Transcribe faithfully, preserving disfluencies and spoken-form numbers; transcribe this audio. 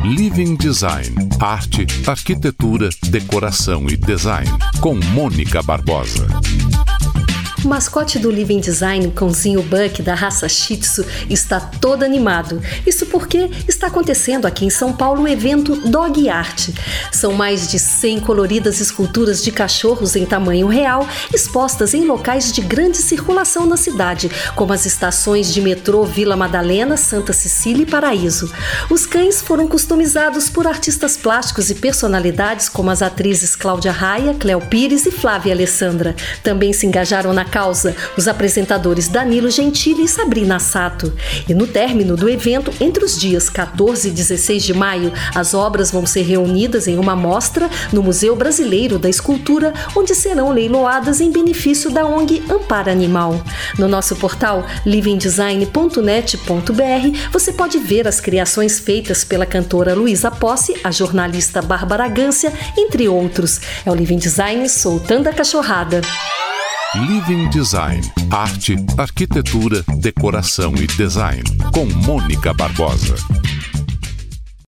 Living Design, arte, arquitetura, decoração e design, com Mônica Barbosa. O mascote do Living Design, o cãozinho Buck da raça Shih Tzu, está todo animado. Isso porque está acontecendo aqui em São Paulo o evento Dog Art. São mais de cem coloridas esculturas de cachorros em tamanho real, expostas em locais de grande circulação na cidade, como as estações de metrô Vila Madalena, Santa Cecília e Paraíso. Os cães foram customizados por artistas plásticos e personalidades como as atrizes Cláudia Raia, Cléo Pires e Flávia Alessandra. Também se engajaram na causa os apresentadores Danilo Gentili e Sabrina Sato. E no término do evento, entre os dias quatorze e dezesseis de maio, as obras vão ser reunidas em uma mostra no Museu Brasileiro da Escultura, onde serão leiloadas em benefício da O N G Amparo Animal. No nosso portal living design ponto net ponto b r você pode ver as criações feitas pela cantora Luísa Posse, a jornalista Bárbara Gância, entre outros. É o Living Design soltando a cachorrada. Living Design, arte, arquitetura, decoração e design, com Mônica Barbosa.